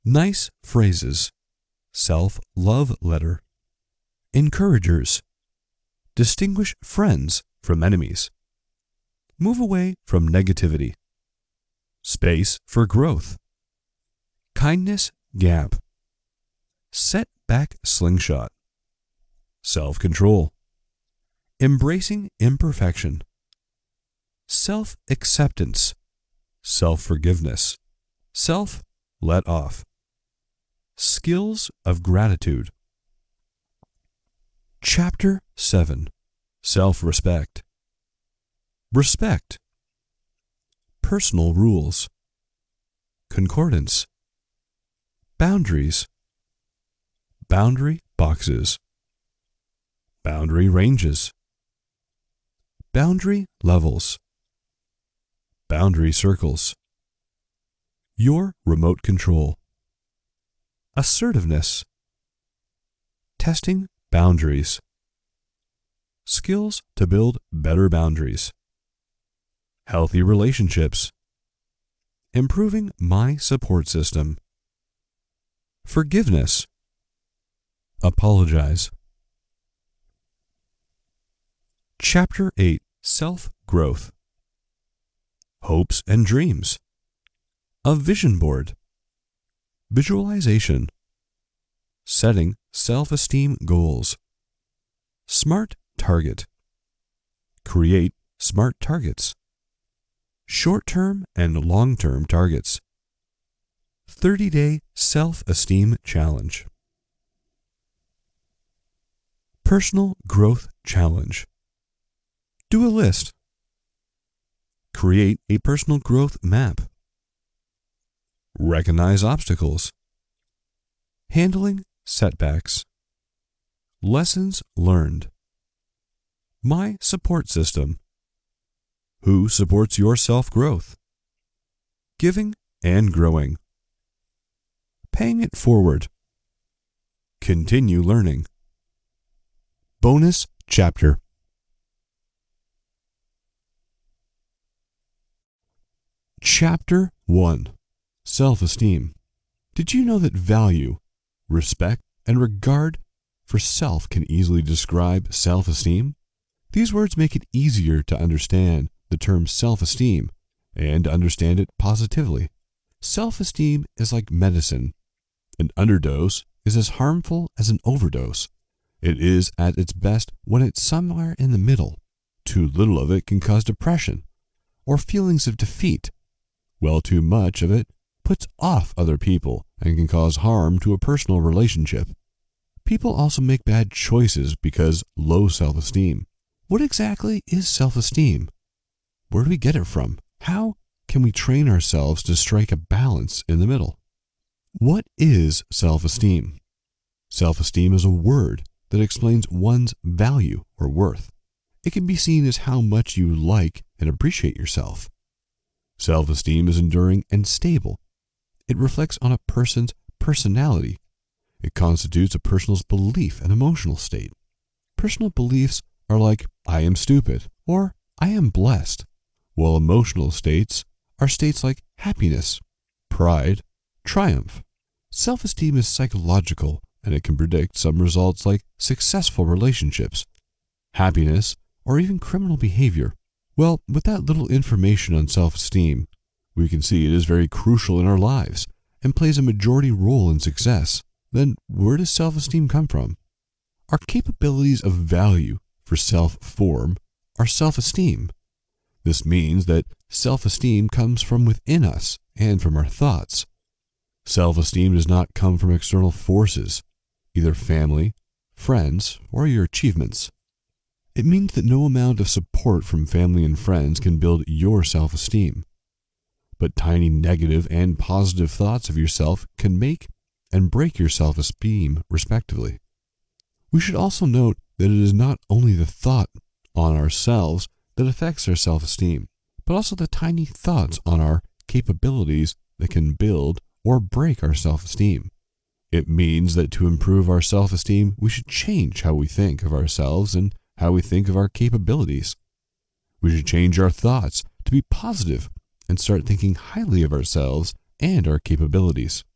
Nice phrases. Self-love letter. Encouragers. Distinguish friends from enemies. Move away from negativity. Space for growth. Kindness gap. Set back slingshot. Self-control. Embracing imperfection. Self-acceptance. Self-forgiveness. Self-let off. Skills of gratitude. Chapter 7. Self-respect. Respect. Personal rules. Concordance. Boundaries. Boundary boxes. Boundary ranges. Boundary levels. Boundary circles. Your remote control. Assertiveness. Testing boundaries. Skills to build better boundaries. Healthy relationships. Improving my support system. Forgiveness. Apologize. Chapter 8. Self-growth. Hopes and dreams. A vision board. Visualization. Setting self-esteem goals. Smart target. Create smart targets. Short-term and long-term targets. 30-day self-esteem challenge. Personal growth challenge. Do a list. Create a personal growth map. Recognize obstacles. Handling setbacks. Lessons learned. My support system. Who supports your self-growth? Giving and growing. Paying it forward. Continue learning. Bonus chapter. Chapter 1. Self-esteem. Did you know that value, respect, and regard for self can easily describe self-esteem? These words make it easier to understand the term self-esteem and understand it positively. Self-esteem is like medicine. An underdose is as harmful as an overdose. It is at its best when it's somewhere in the middle. Too little of it can cause depression or feelings of defeat, while too much of it puts off other people and can cause harm to a personal relationship. People also make bad choices because low self-esteem. What exactly is self-esteem? Where do we get it from? How can we train ourselves to strike a balance in the middle? What is self-esteem? Self-esteem is a word that explains one's value or worth. It can be seen as how much you like and appreciate yourself. Self-esteem is enduring and stable. It reflects on a person's personality. It constitutes a person's belief and emotional state. Personal beliefs are like, I am stupid, or I am blessed, while emotional states are states like happiness, pride, triumph. Self-esteem is psychological, and it can predict some results like successful relationships, happiness, or even criminal behavior. Well, with that little information on self-esteem, we can see it is very crucial in our lives and plays a majority role in success. Then where does self-esteem come from? Our capabilities of value for self form our self-esteem. This means that self-esteem comes from within us and from our thoughts. Self-esteem does not come from external forces, either family, friends, or your achievements. It means that no amount of support from family and friends can build your self-esteem. But tiny negative and positive thoughts of yourself can make and break your self-esteem respectively. We should also note that it is not only the thought on ourselves that affects our self-esteem, but also the tiny thoughts on our capabilities that can build or break our self-esteem. It means that to improve our self-esteem, we should change how we think of ourselves and how we think of our capabilities. We should change our thoughts to be positive and start thinking highly of ourselves and our capabilities.